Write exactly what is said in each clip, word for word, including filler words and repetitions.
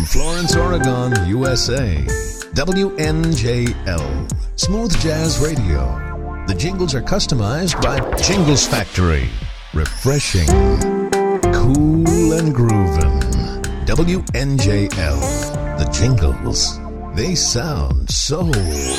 Florence, Oregon, U S A. W N J L, Smooth Jazz Radio. The jingles are customized by Jingles Factory. Refreshing, cool and groovin'. W N J L, the jingles. They sound so...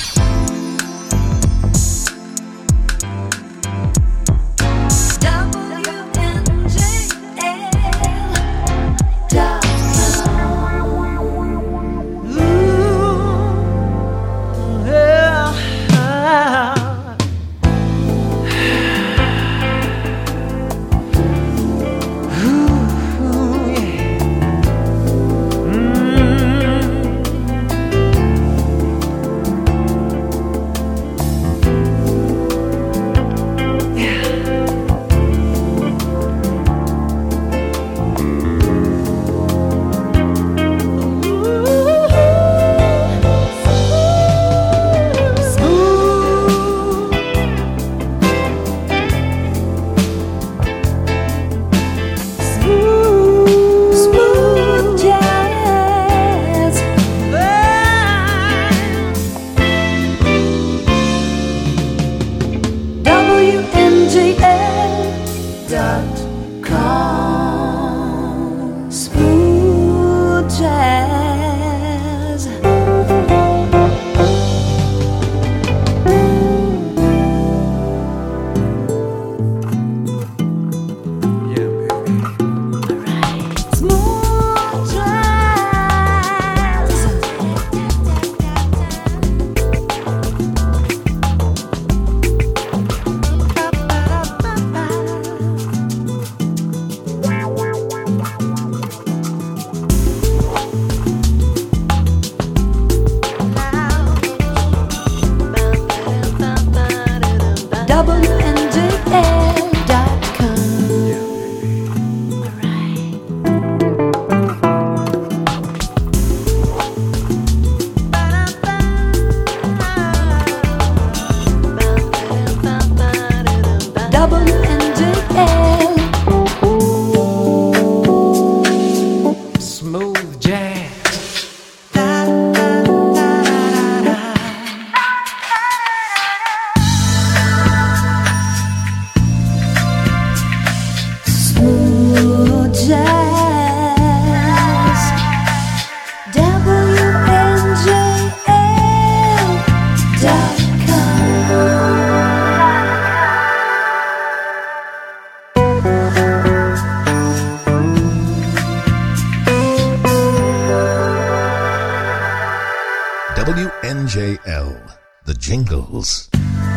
W N J L, the jingles.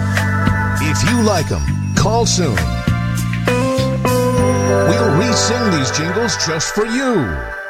If you like them, call soon. We'll re-sing these jingles just for you.